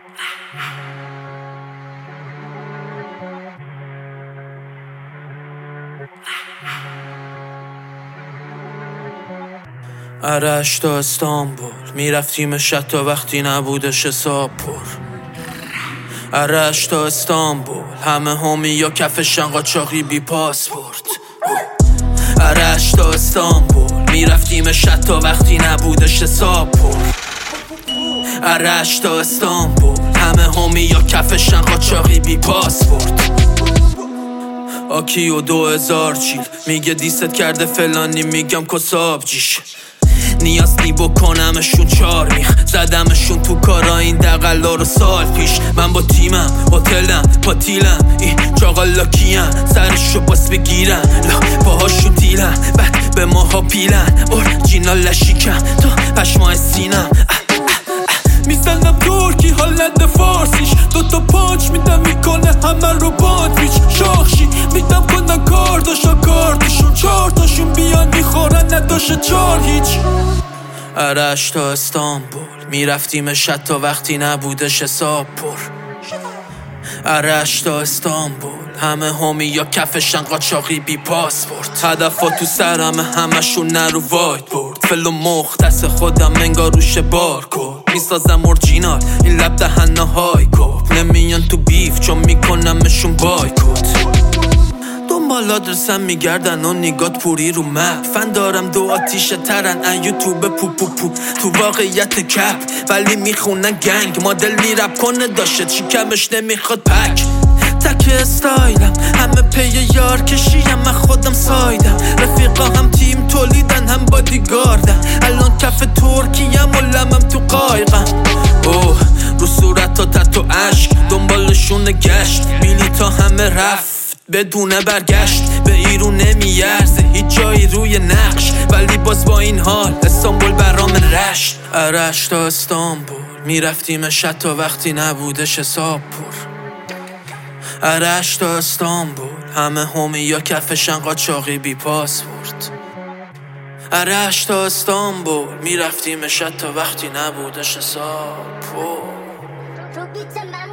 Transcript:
ارش تا استانبول میرفتیم شب تا وقتی نبودش حساب پر. ارش تا استانبول همه همی یا کفشن قاچاقی بی پاسپورت. ارش تا استانبول میرفتیم شب تا وقتی نبودش حساب پر. ارش تا استانبول همه همی یا کفشن قاچاقی بی پاسپورت. آکی و 2000 چیل میگه دیست کرده فلانی، میگم کساب جیش. نیاز نی بکنمشون 4 میخ زدمشون تو کارا این دقلا رو سال پیش. من با تیمم هتلم پاتیلم این چاقالا کیم سرشو باس بگیرم لا باهاشون دیلم بعد به ماها پیلن اورجینال لشیکم تا پشمای سینم. میزنم ترکی حال نده فارسیش، دوتا پانچ میدم میکنه همه رو باندویچ. شاخشی میدم کنن کار داشا کارتشون 4 تاشون بیان میخورن نداشه 4 هیچ. ارش تا استانبول میرفتیم شب تا وقتی نبودش حساب پر. ارش تا استانبول همه همی یا کفشن قاچاقی بی پاسپورت. هدفا تو سرم همشون نرو وایت بورد، فل و مختص خودم انگار روش بارکود. میسازم اورجینال این لب دهنه های کود، نمیان تو بیف چون میکنمشون بایکوت. دنبال آدرسم میگردن و نگات پوری رو مپ. فن دارم 2 آتیشه ترن ان یوتیوب پو پو پو. تو واقعیت کپ ولی میخونن گنگ. مدل میرپ کنه داشت شکمش نمیخواد پک. تک استایلم همه پی یار کشیم، من خودم سایدم. رفیقا هم تیم تولیدن هم بادیگاردن. الان کف ترکیم و لمم تو قایقم. اوه رو صورت تا تتو عشق دنبالشون گشت. میلی تا همه رفت بدون برگشت. به ایرون نمیارزه هیچ جایی روی نقش، ولی باز با این حال استانبول برام رشت. ارش تا استانبول میرفتیم شب تا وقتی نبودش حساب پر. ارش تا استانبول همه همی یا کفشن قاچاقی بی پاسپورت. ارش تا استانبول میرفتیم شب تا وقتی نبودش حساب پر.